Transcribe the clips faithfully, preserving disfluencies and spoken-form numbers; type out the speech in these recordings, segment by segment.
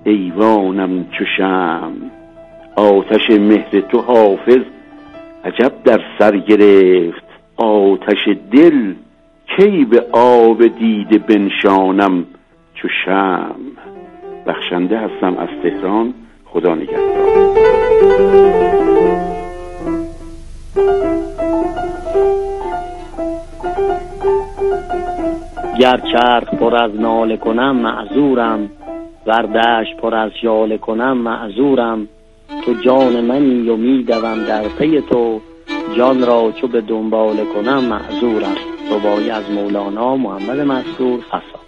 ایوانم چو شمع. آتش مهر تو حافظ عجب در سر گرفت، آتش دل کی به آب دیده بنشانم چو شمع. بخشنده هستم از تهران. خدا نگهدار. گر چرخ پر از ناله کنم معذورم، ور دشت پر از ژاله کنم معذورم. تو جان منی و میدوم در پی تو، جان را چو به دنباله کنم معذورم. رباعی از مولانا محمد مسرور فساد.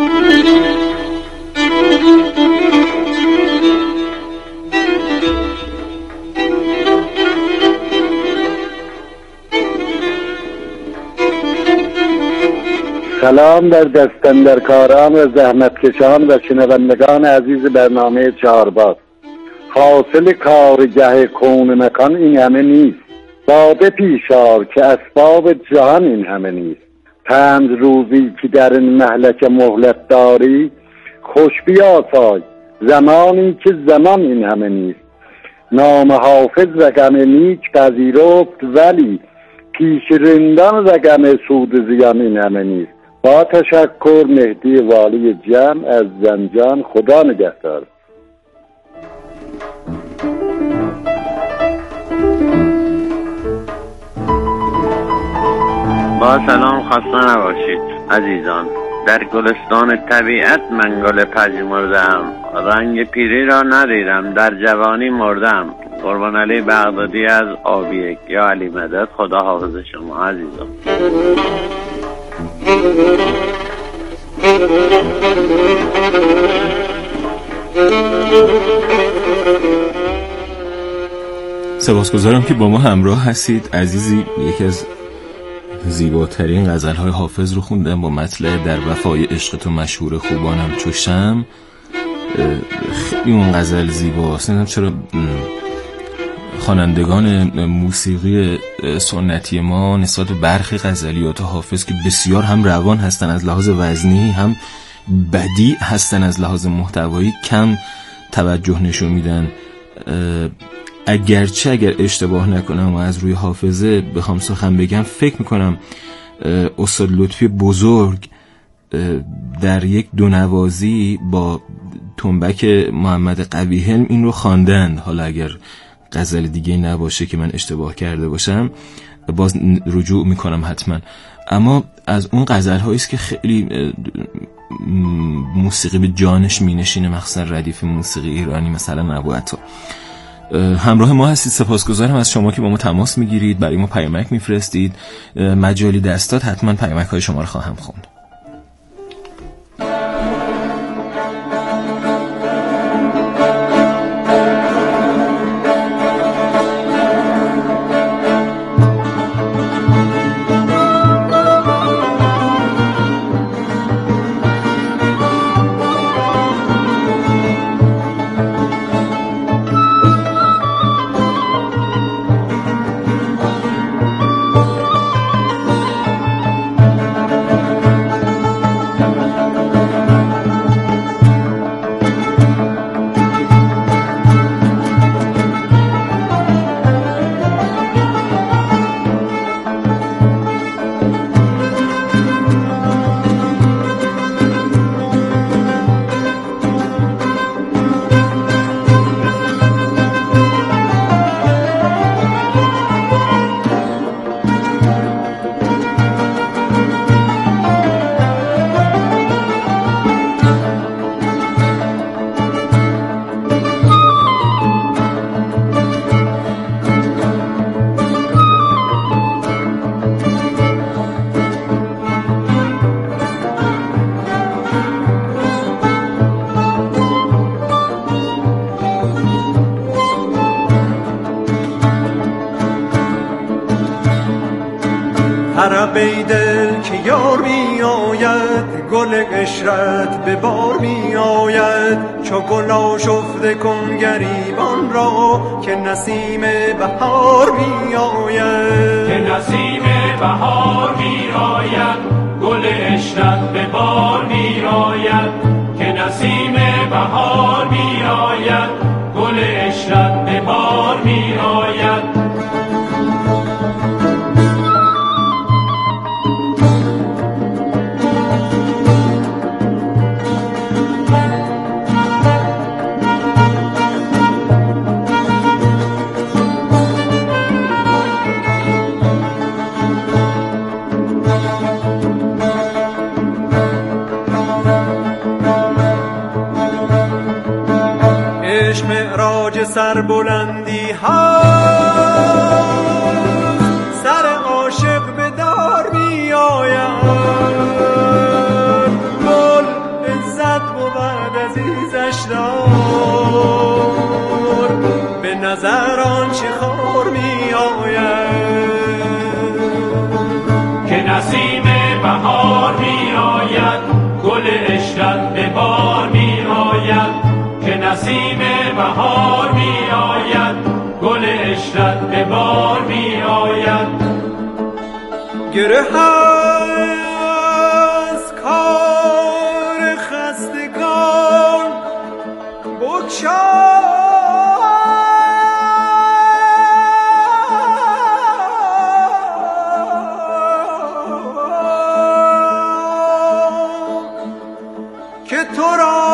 سلام در دستاندرکاران و زحمتکشان و شنوندگان عزیز برنامه چهارباز. حاصل کارگه کون مکان این همه نیست، باده پیشار که اسباب جهان این همه نیست. پنج روزی که در این مهلک مهلت داری، خوش بیاسای زمانی که زمان این همه نیست. نام حافظ رقم نیک پذیرفت، ولی پیش رندان رقم سود زیان این همه نیست. با تشکر، مهدی والی جمع از زنجان. خدا نگهدار. با سلام، خسته نباشید عزیزان. در گلستان طبیعت من گل پژمردم، رنگ پیری را ندیدم در جوانی مردم. قربان علی بغدادی از آبیک. یا علی مدد. خدا حافظ شما عزیزان. سپاسگزارم که با ما همراه هستید عزیزی. یکی از زیباترین غزل‌های حافظ رو خوندم با مطلع در وفای عشق تو مشهور خوبانم چو شمع. خیلی اون غزل زیباست. نمیدونم چرا خوانندگان موسیقی سنتی ما نسبت به برخی غزلیات حافظ که بسیار هم روان هستن از لحاظ وزنی، هم بدیع هستن از لحاظ محتوایی، کم توجه نشون میدن. اگرچه اگر اشتباه نکنم و از روی حافظه بخوام سخن بگم، فکر میکنم استاد لطفی بزرگ در یک دونوازی با تنبک محمد قوی‌حلم این رو خواندند. حالا اگر غزل دیگه نباشه که من اشتباه کرده باشم باز رجوع میکنم حتما. اما از اون غزل هایی است که خیلی موسیقی به جانش مینشینه، مخصوصا ردیف موسیقی ایرانی مثلا نبوعتا. همراه ما هستید. سپاسگزارم از شما که با ما تماس میگیرید، برای ما پیامک میفرستید. مجالی دستاد حتما پیامک های شما رو خواهم خوند. ای دل که یار می آید، گل عشرت به بار می آید. چو گل آشفته کن گریبان را، که نسیم بهار می آید. که نسیم بهار می آید، گل عشرت به بار می آید. که نسیم بهار می آید، گل عشرت به بار می آید. سر بلندی ها سر عاشق به دار می آید، گل عزت بود عزیزش دار، به نظر آن چه خور می آید. که نسیم بهار می آید، گل عشرت به بار می آید. که نسیم بهار می آید، گل عشرت به بار می آید. گره از کار خستگان بگشا، که تو را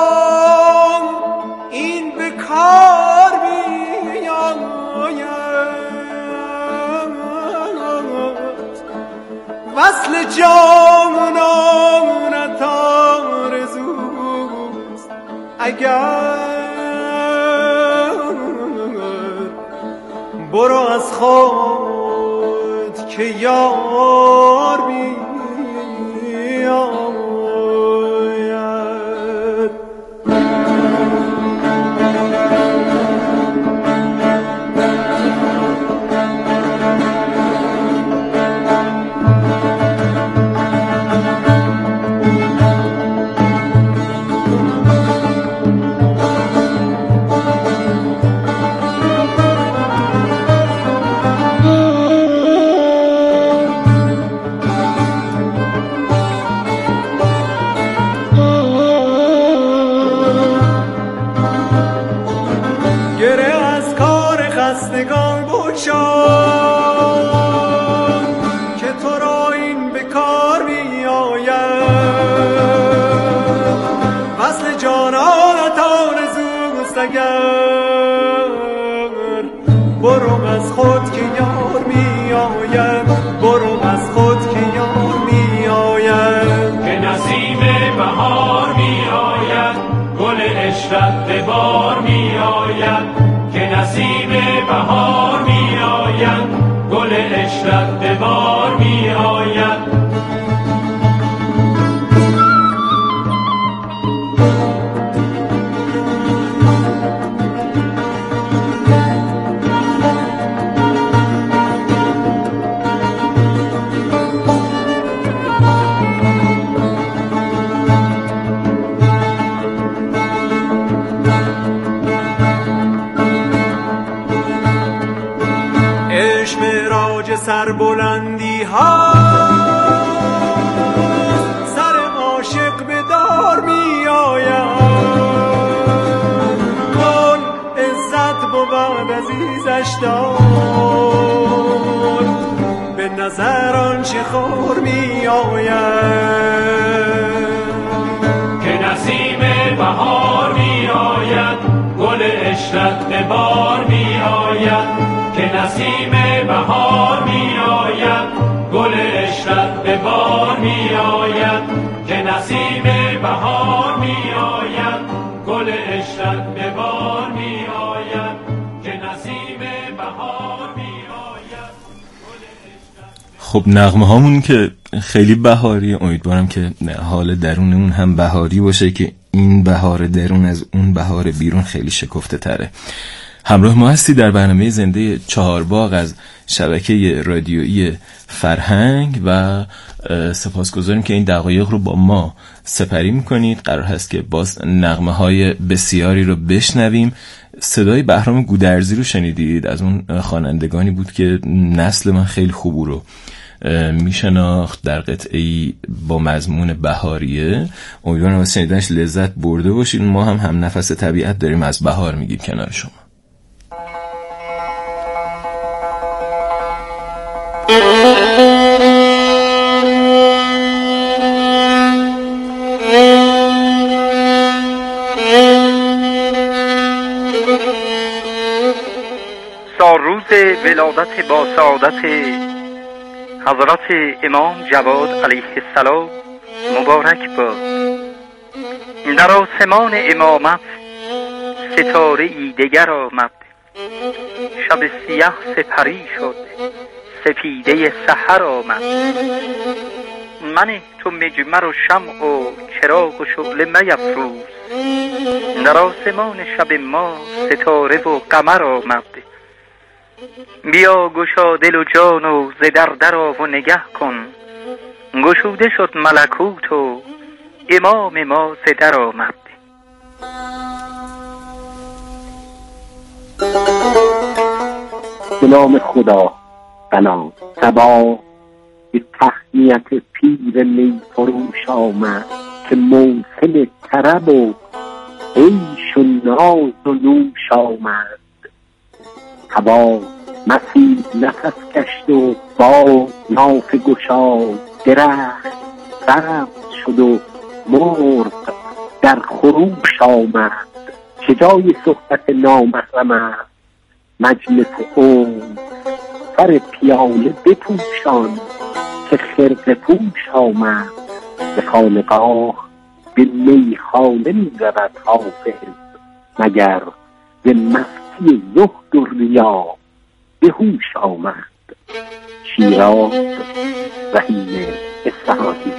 وصل جانانت آرزوست، اگر برو از خود که یار بیاید. برو از خود که یار می آید، برو از خود که یار می آید. که نسیم بهار می آید، گل عشرت به بار می آید. که نسیم بهار می آید، گل عشرت به بار می آید. سر بلندی ها سر عاشق به دار می آید، گل عزت بود عزیزش دار، به نظر آن چه خور می آید. که نسیم بهار می آید، گل عشرت به بار می آید. که نسیم بهار می آید، گل عشرت به بار می آید. که نسیم بهار می آید، گل عشرت به بار می آید. که نسیم بهار می آید. خب نغمه هامون که خیلی بهاری، امیدوارم که حال درونمون هم بهاری باشه که این بهار درون از اون بهار بیرون خیلی شکفته تره. همراه ما هستی در برنامه زنده چهارباغ از شبکه رادیویی فرهنگ و سپاسگزاریم که این دقایق رو با ما سپری میکنید. قرار هست که باز نغمه های بسیاری رو بشنویم. صدای بهرام گودرزی رو شنیدید، از اون خوانندگانی بود که نسل من خیلی خوب رو میشناخت در قطعه‌ای با مضمون بهاریه. امیدوارم از شنیدنش لذت برده باشید. ما هم هم نفس طبیعت داریم، از بهار میگیم کنار شما. روز ولادت با سعادت حضرت امام جواد علیه السلام مبارک باد. در آسمان امامت ستاره ای دگر آمد، شب سیاه سپری شد، سپیده سحر آمد. من تو مجمر و شمع و چراغ و شعله میفروز، در آسمان شب ما ستاره و قمر آمد. بیا گشا دل و جان و ز در درآ و نگه کن، گشوده شد ملکوت و امام ما ز در آمد. به نام خدا بنا صبا به تهنیت پیر می فروش آمد، که موسم طرب و عیش و ناز و نوش آمد. هوا مسیح نفس کشت و با نافه گشاد، درخت سبز شد و مرغ در خروش آمد. چه جای صحبت نامحرم است مجلس عمر، سر پیاله بپوشان که خرقه پوش آمد. به خانقاه به میخانه می رود حافظ، مگر به مستی زهد و ریا به هوش آمد. شیراز، رحیم اصفهانی.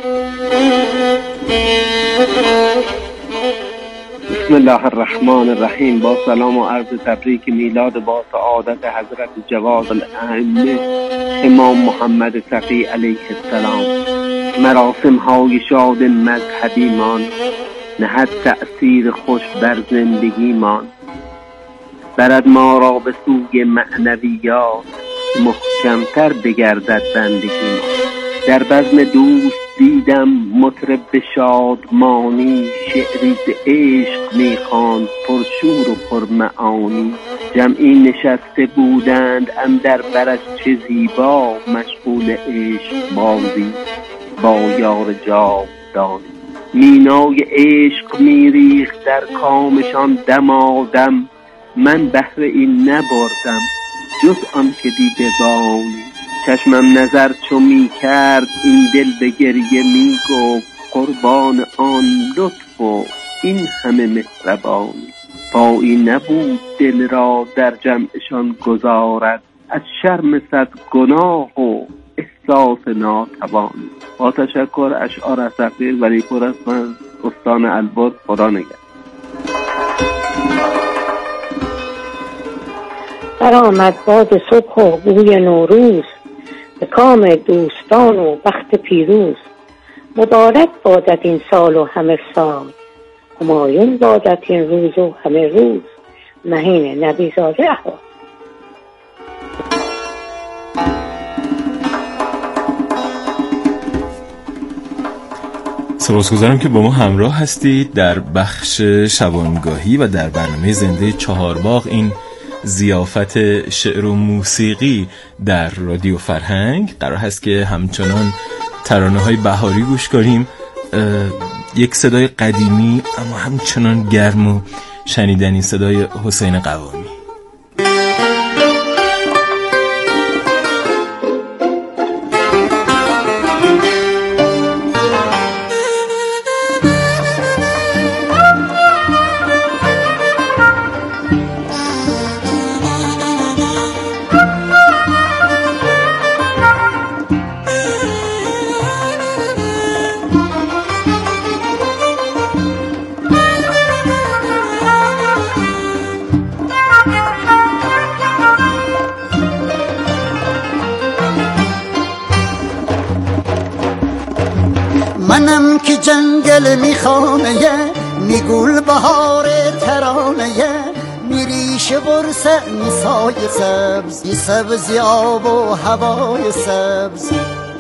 بسم الله الرحمن الرحیم. با سلام و عرض تبریک میلاد با سعادت حضرت جواد الائمه امام محمد تقی علیه السلام. مراسم های شاد مذهبی مان نهد تأثیر خوش بر زندگی مان. برد ما را به سوی معنویات، محکمتر بگردد بندگی ما. در بزم دوست دیدم مطرب شادمانی، شعری ز عشق میخواند پرشور و پرمعانی. جمعی نشسته بودند اندر برش چه زیبا، مشغول عشق بازی با یار جاودانی. مینای عشق میریخت در کامشان دمادم، من بهر این نبردم جز آن که دیده بانی. چشمم نظر چو می کرد این دل به گریه می گفت، قربان آن لطف و این همه مهربانی. پایی نبود دل را در جمعشان گذارد، از شرم صد گناه و احساس ناتوانی. با تشکر اشعار از تقدیر ولی پر از استان البرز. خدا نگهدار. برآمد باد صبح و بوی نوروز، به کام دوستان و بخت پیروز. مبارک بادت این سال و همه سال، همایون بادت این روز و همه روز. مهین نبیزاده احوال. سپاسگزارم که با ما همراه هستید در بخش شبانگاهی و در برنامه زنده چهارباغ، این ضیافت شعر و موسیقی در رادیو فرهنگ. قرار هست که همچنان ترانه‌های بهاری گوش کنیم، یک صدای قدیمی اما همچنان گرم و شنیدنی، صدای حسین قوامی. منم که جنگل میخانه میگول بهار ترانه، میریشه برسه میسای سبز، یه سبز آب و هوای سبز.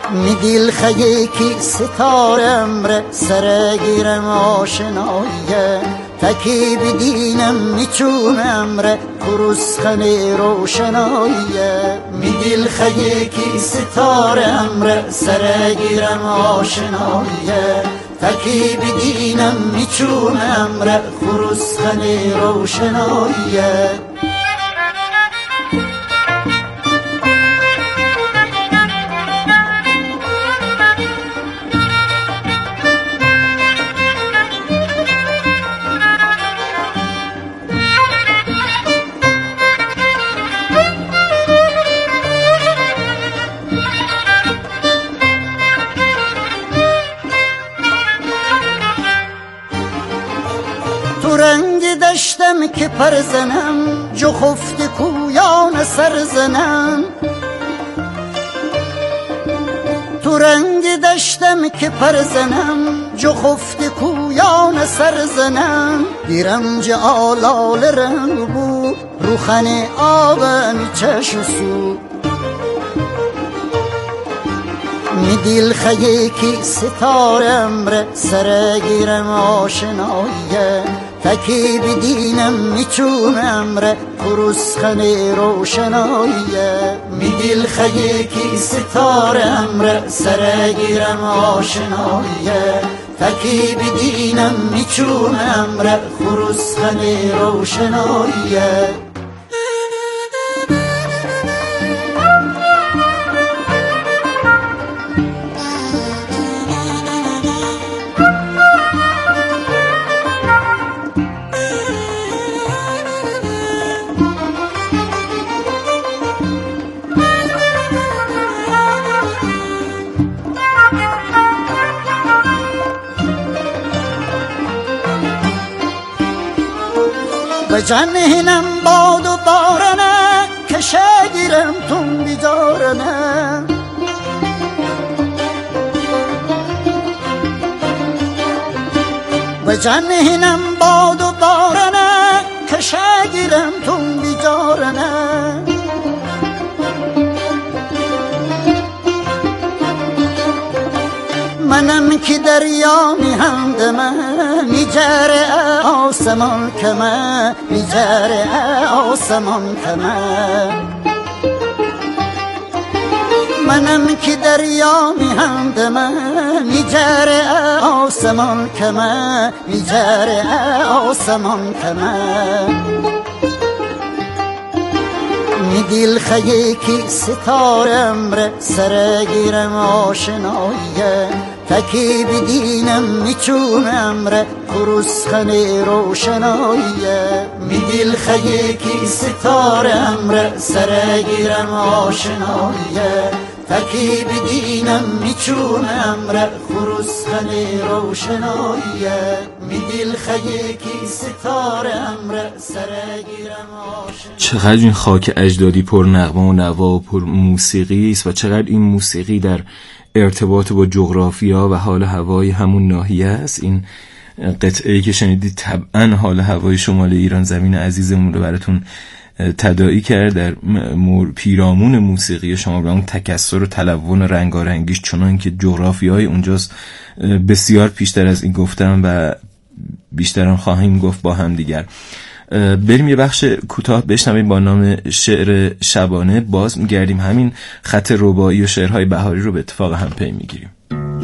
می دل خیکی ستاره امر سر گیرم آشناییه تکی بدینم میچون امر کروس خنی روشناییه می دل خیکی ستاره امر سر گیرم آشناییه تکی بدینم میچون امر کروس خنی روشناییه دشتم که پرزنم جو خفت کویان سرزنم تو رنگ دشتم که پرزنم جو خفت کویان سرزنم گیرم جه آلال رنگ بود روخن آبم چشم سو می دل خیکی ستاره امر سر گیرم آشناییه تکی بدینم میچون امر کروس خنی روشناییه می دل خیکی ستاره امر سر گیرم آشناییه تکی بدینم میچون امر کروس خنی روشناییه و جنهنم باد و بارنه که شگیرم تون بیدارنه و جنهنم باد و بارنه که شگیرم تون بیدارنه منم که دریا می همدمه می جره آسمان کمه می جره آسمان کمه منم که دریا می همدمه می جره آسمان کمه می جره آسمان کمه می دل خیکی ستاره امر سر گیرم آشناییه تکی بدینم میچون امر کروس خنی روشناییه می دل خیکی ستاره امر سر گیرم آشناییه تکی بدینم میچون امر کروس خنی روشناییه می دل خیکی ستاره امر سر گیرم آشناییه. چقدر این خاک اجدادی پر نغمه و نوا و پر موسیقی است و چقدر این موسیقی در ارتباط با جغرافیا و حال هوای همون ناحیه است. این قطعه‌ای که شنیدید طبعا حال هوای شمال ایران زمین عزیزمون رو براتون تداعی کرد در پیرامون موسیقی شما، به اون تکثر و تلون رنگارنگیش، چنان که جغرافیای اونجاست بسیار پیشتر از این گفتم و بیشترم خواهیم گفت با هم دیگر. بریم یه بخش کوتاه بشنویم با نام شعر شبانه. باز میگردیم همین خط رباعی و شعرهای بهاری رو به اتفاق هم پی میگیریم.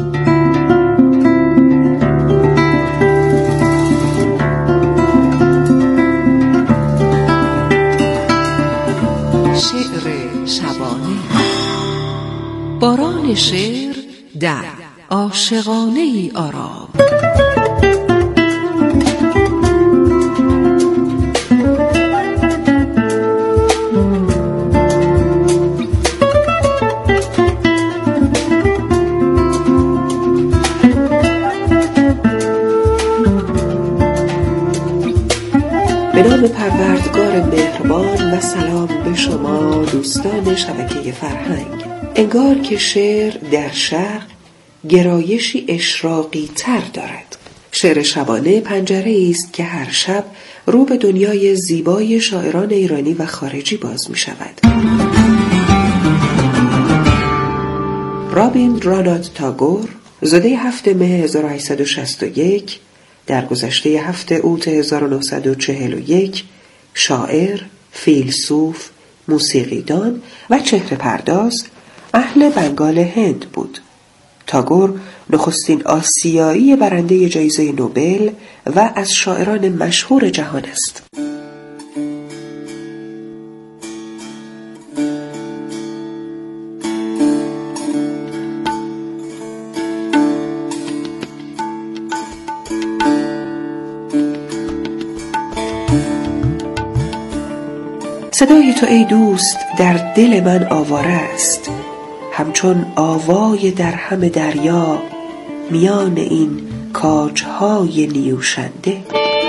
شعر شبانه. باران شعر در عاشقانه ای آرام. به نام پروردگار مهربان و سلام به شما دوستان شبکه فرهنگ. انگار که شعر در شرق گرایشی اشراقی تر دارد. شعر شبانه پنجره است که هر شب رو به دنیای زیبای شاعران ایرانی و خارجی باز می شود. رابیندرانات تاگور زاده هفت مه هزار و هشتصد و شصت و یک در گذشته هفت اوت هزار و نهصد و چهل و یک شاعر، فیلسوف، موسیقیدان و چهره پرداز اهل بنگال هند بود. تاگور نخستین آسیایی برنده جایزه نوبل و از شاعران مشهور جهان است. صدای تو ای دوست در دل من آواره است، همچون آوای در همه دریا میان این کاجهای نیوشنده.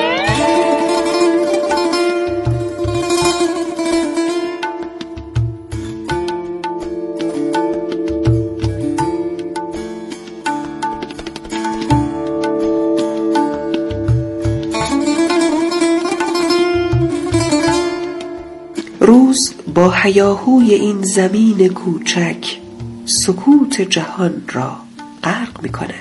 روز با هیاهوی این زمین کوچک سکوت جهان را غرق می کند.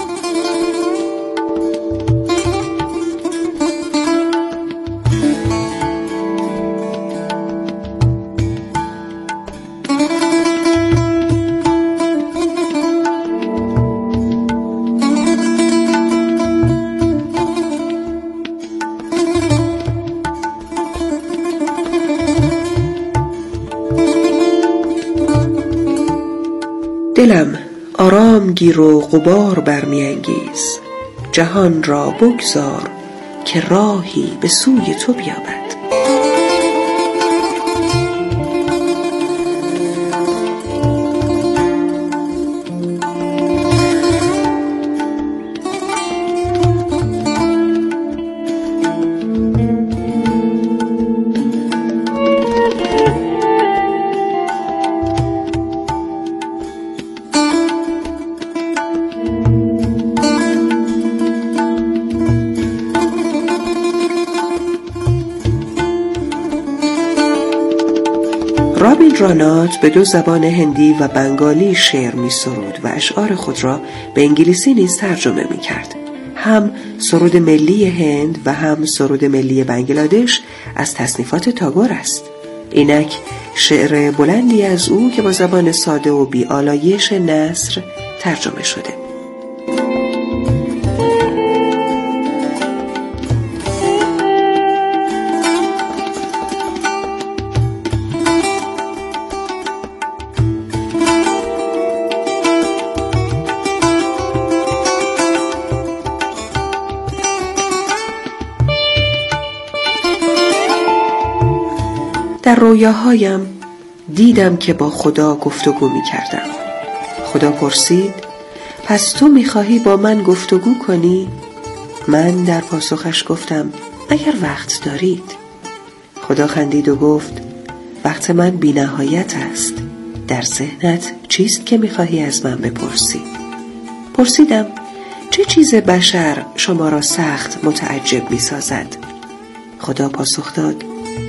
دلم آرام گیر و غبار برمیانگیز، جهان را بگذار که راهی به سوی تو بیابد. رابیندرانات به دو زبان هندی و بنگالی شعر می سرود و اشعار خود را به انگلیسی نیز ترجمه می کرد. هم سرود ملی هند و هم سرود ملی بنگلادش از تصنیفات تاگور است. اینک شعر بلندی از او که با زبان ساده و بی آلایش نثر ترجمه شده. در رویاهایم دیدم که با خدا گفتگو می کردم. خدا پرسید: پس تو می خواهی با من گفتگو کنی؟ من در پاسخش گفتم: اگر وقت دارید. خدا خندید و گفت: وقت من بی نهایت است. در ذهنت چیست که می خواهی از من بپرسی؟ پرسیدم: چه چیز بشر شما را سخت متعجب می سازد؟ خدا پاسخ داد: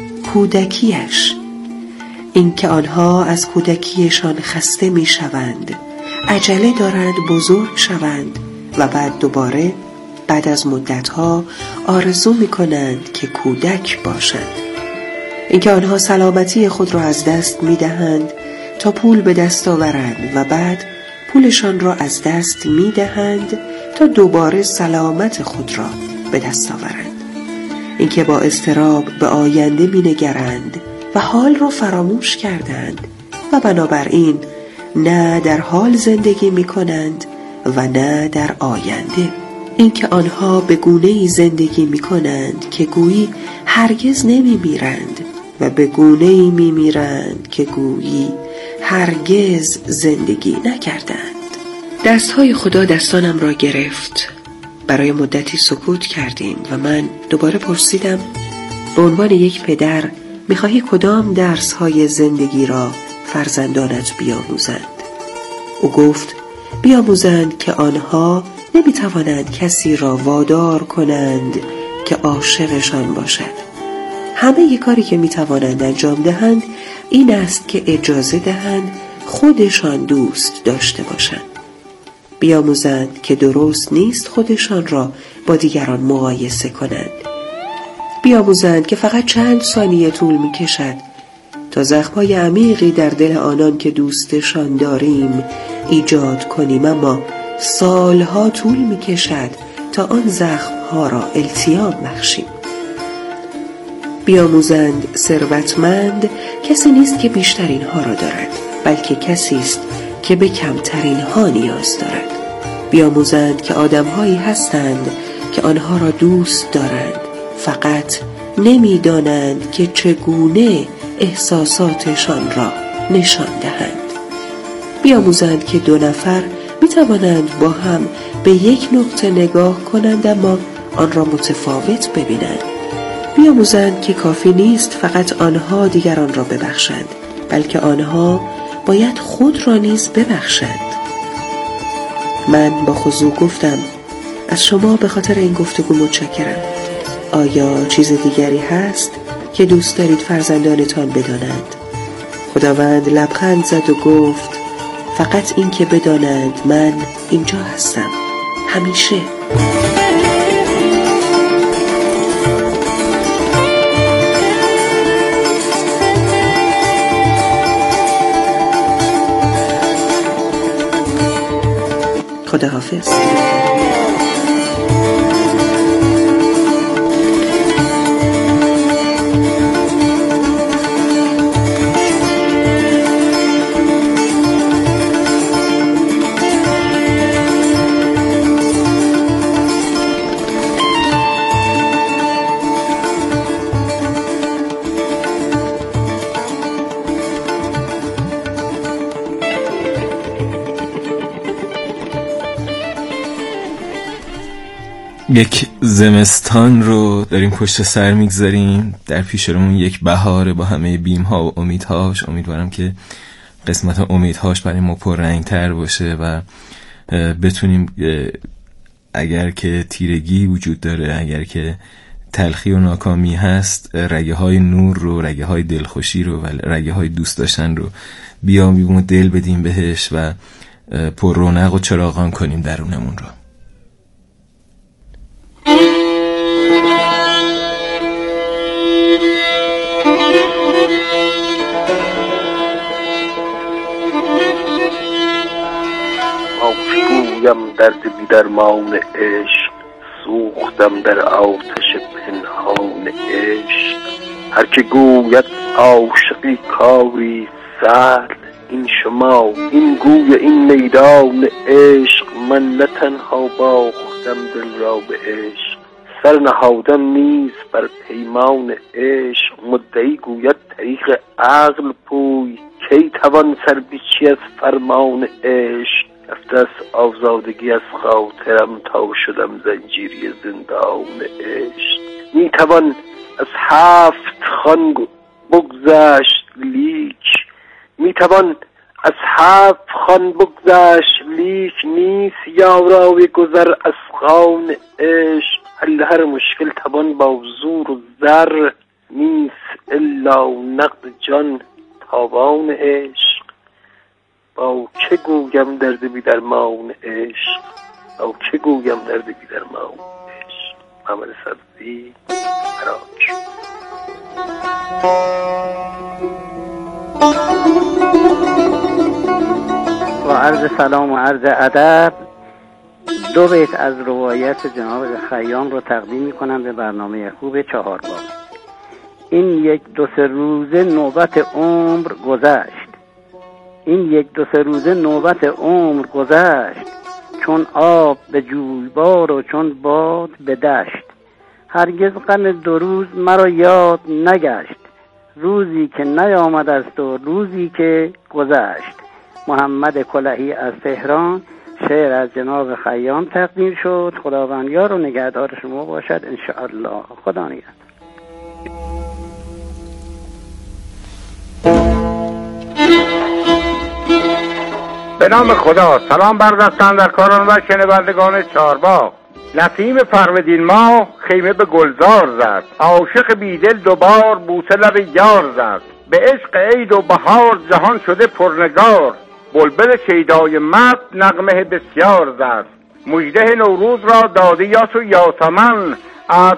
کودکیش، این که آنها از کودکیشان خسته می شوند، عجله دارند بزرگ شوند و بعد دوباره بعد از مدتها آرزو می کنند که کودک باشند. این که آنها سلامتی خود را از دست می دهند تا پول به دست آورند و بعد پولشان را از دست می دهند تا دوباره سلامت خود را به دست آورند. اینکه با اضطراب به آینده می نگرند و حال را فراموش کردند و بنابراین نه در حال زندگی می کنند و نه در آینده. اینکه آنها به گونه‌ای زندگی می کنند که گویی هرگز نمی میرند و به گونه‌ای می میرند که گویی هرگز زندگی نکردند. دستهای خدا دستانم را گرفت. برای مدتی سکوت کردیم و من دوباره پرسیدم: به عنوان یک پدر می‌خواهی کدام درس‌های زندگی را فرزندانت بیاموزند؟ او گفت: بیاموزند که آنها نمی‌توانند کسی را وادار کنند که عاشقشان باشد. همه یک کاری که می‌توانند انجام دهند این است که اجازه دهند خودشان دوست داشته باشند. بیاموزند که درست نیست خودشان را با دیگران مقایسه کنند. بیاموزند که فقط چند ثانیه طول می کشد تا زخم‌های عمیقی در دل آنان که دوستشان داریم ایجاد کنیم، اما سالها طول می کشد تا آن زخم‌ها را التیام بخشیم. بیاموزند ثروتمند کسی نیست که بیشترین ها را دارد، بلکه کسی است که به کمترین ها نیاز دارد. بیاموزند که آدم‌هایی هستند که آنها را دوست دارند، فقط نمی‌دانند که چگونه احساساتشان را نشان دهند. بیاموزند که دو نفر می‌توانند با هم به یک نقطه نگاه کنند اما آن را متفاوت ببینند. بیاموزند که کافی نیست فقط آنها دیگران را ببخشند، بلکه آنها باید خود را نیز ببخشند. من با خضوع گفتم از شما به خاطر این گفتگو متشکرم. آیا چیز دیگری هست که دوست دارید فرزندانتان بدانند؟ خداوند لبخند زد و گفت فقط این که بدانند من اینجا هستم همیشه. خداحافظ. یک زمستان رو داریم پشت سر میگذاریم، در پیش رومون یک بهار با همه بیم‌ها و امیدهاش. امیدوارم که قسمت امیدهاش برای ما پررنگ‌تر باشه و بتونیم اگر که تیرگی وجود داره، اگر که تلخی و ناکامی هست، رگه های نور رو، رگه های دلخوشی رو و رگه های دوست داشتن رو بیامیم و دل بدیم بهش و پر رونق و چراغان کنیم درونمون رو. گویم درد بی درمان عشق، سوختم در آتش پنهان عشق. هر که گوید عاشقی کاری سهل، این شما این گوی این میدان عشق. من نه تنها باختم دل را به عشق، سر نهادم نیز بر پیمان عشق. مدعی گوید طریق عقل پوی، کی توان سر بیچی از فرمان عشق. رفته از آزادگی از خاطرم تا شدم زنجیری زندان عشق. می توان از هفت خوان بگذشت لیک، می توان از هفت خوان بگذشت لیک. نیست یارای گذر از خوان عشق. حل هر مشکل توان با زور و زر، نیست الا نقد جان تاوان عشق. با چه گویم درد بی درمان عشق، با چه گویم درد بی درمان عشق. محمد سبزی، عراق. با عرض سلام و عرض ادب، دو بیت از روایت جناب خیام رو تقدیم میکنم به برنامه خوب چهارباغ. این یک دو سه روزه نوبت عمر گذشت، این یک دو سه روزه نوبت عمر گذشت. چون آب به جویبار و چون باد به دشت. هرگز غم دو روز مرا یاد نگشت، روزی که نیامد است و روزی که گذشت. محمد کلهی از تهران. شعر از جناب خیام تقدیم شد. خداوند یار و نگهدار شما باشد انشاءالله. خدا نگهدار. به نام خدا. سلام بر دستاندرکاران و شنوندگان چهارباغ. نسیم فروردین ماه خیمه به گلزار زد، عاشق بیدل دوبار بوسه لب یار زد. به عشق عید و بهار جهان شده پرنگار. بلبل شیدای مست نغمه بسیار زد، مژده نوروز را داده یاس و یاسمن. از